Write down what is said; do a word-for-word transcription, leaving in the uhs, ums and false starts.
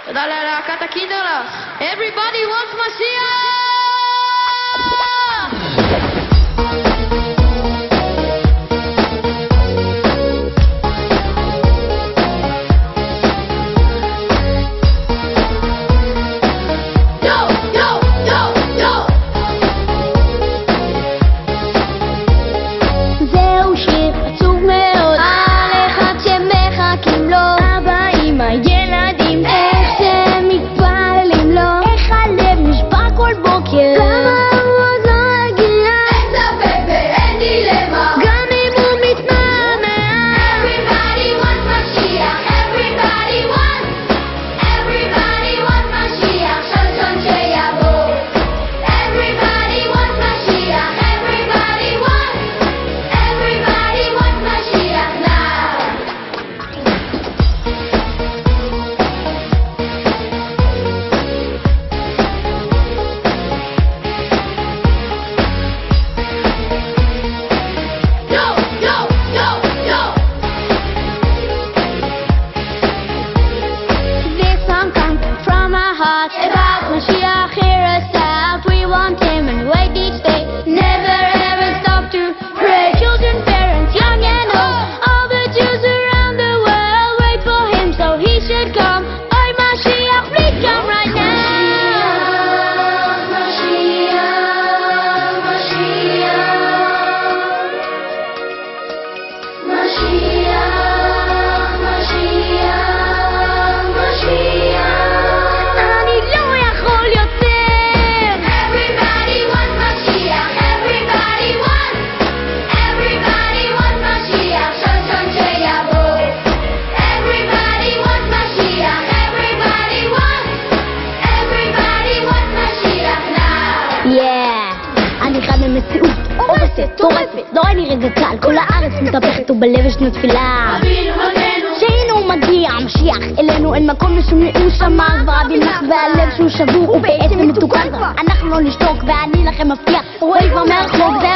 תודה ללהקת הקינדרלך. Everybody wants משיח! About Mashiach, hear us out. We want him and wait each day. Never ever stop to pray. Children, parents, young and old, all the Jews around the world wait for him, so he should come. Oh, Mashiach, please come right now. Mashiach, Mashiach, Mashiach, Mashiach, Mashiach. אני חד ממציאות, עובסת, טורפת, לא ראיני רגע קל, כל הארץ מתהפכת ובלב ישנו תפילה. שהנה הוא מגיע, המשיח אלינו, אין מקום לשום ייאוש, אמר כבר רבי נחמן, והלב שהוא שבור ובעצם מתוקן. אנחנו לא נשתוק ואני לכם מבטיח, רואים כבר מהרחוק.